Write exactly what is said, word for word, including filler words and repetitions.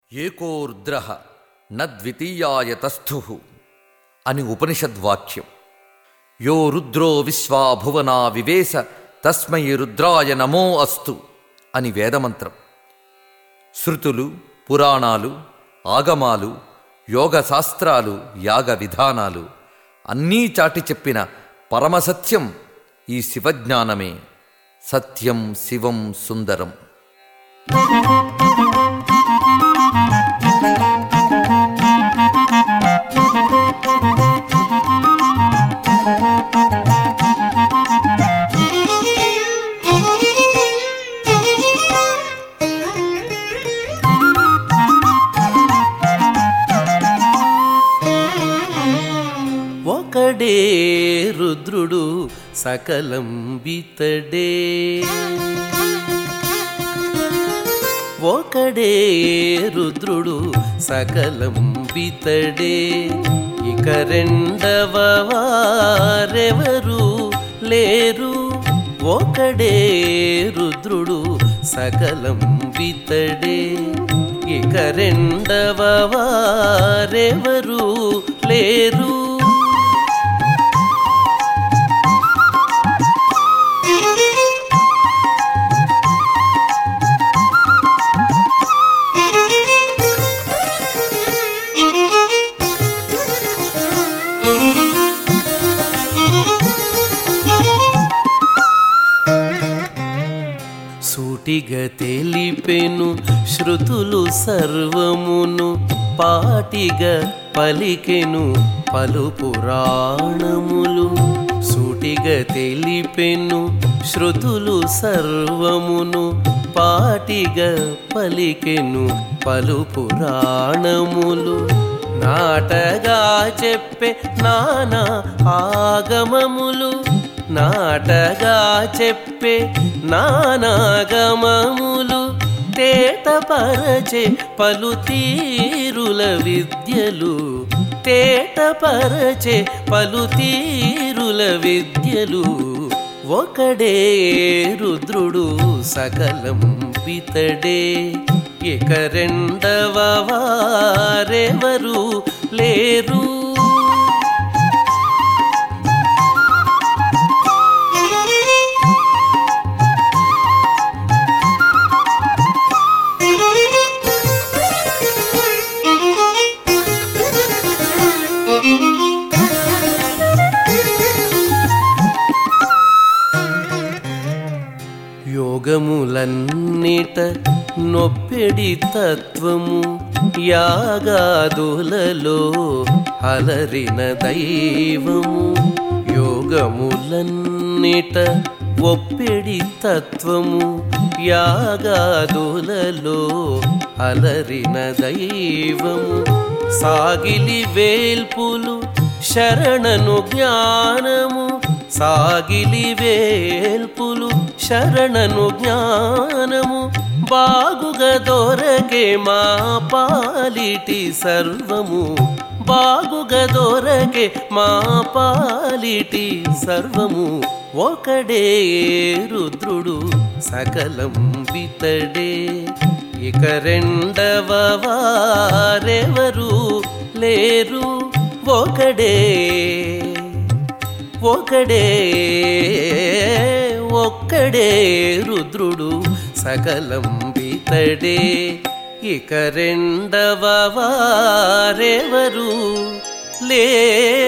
ఏకోర్ద్రః నద్వితీయాయ తస్థుః అని ఉపనిషద్వాక్యం. యో రుద్రో విశ్వా భువనా వివేశ తస్మై రుద్రాయ నమో అస్తు అని వేదమంత్రం. శృతులు, పురాణాలు, ఆగమాలు, యోగ శాస్త్రాలు, యాగ విధానాలు అన్నీ చాటి చెప్పిన పరమసత్యం ఈ శివజ్ఞానమే. సత్యం శివం సుందరం. ఒకడే రుద్రుడు సకలం బితడే, ఒకడే రుద్రుడు సకలం బితడే, ఇక రెండవ వారెవరు లేరు. ఒకడే రుద్రుడు సకలం బితడే, ఇక రెండవ వారెవరు లేరు. సూటిగా తెలిపెను శృతులు సర్వమును, పాటిగా పలికెను పలు పురాణములు. సూటిగా తెలిపెను శృతులు సర్వమును, పాటిగా పలికెను పలు పురాణములు. నాటగా చెప్పే నానా ఆగమములు, నాటగా చెప్పే నానాగమములు. తేటపరచే పలు తీరుల విద్యలు, తేటపరచే పలు తీరుల విద్యలు. ఒకడే రుద్రుడు సకలం బితడే, ఇక రెండవ వారెవరు లేరు. యోగములన్నిట నొప్పెడి తత్వము, యాగాదులలో అలరిన దైవము. యోగములన్నిట ఒప్పెడి తత్వము, యాగాదులలో అలరిన దైవము. సాగిలి వేల్పులు శరణను జ్ఞానము, సాగిలి వేల్పులు శరణను జ్ఞానము. బాగుగా దొరకే మా పాలిటి సర్వము, బాగుగా దొరకే మా పాలిటి సర్వము. ఒకడే రుద్రుడు సకలం బితడే, ఇక రెండవ వారెవరు లేరు. ఒకడే ఒకడే ఒక్కడే రుద్రుడు సకలం బితడే, ఇక రెండవ వారెవరు లేరు.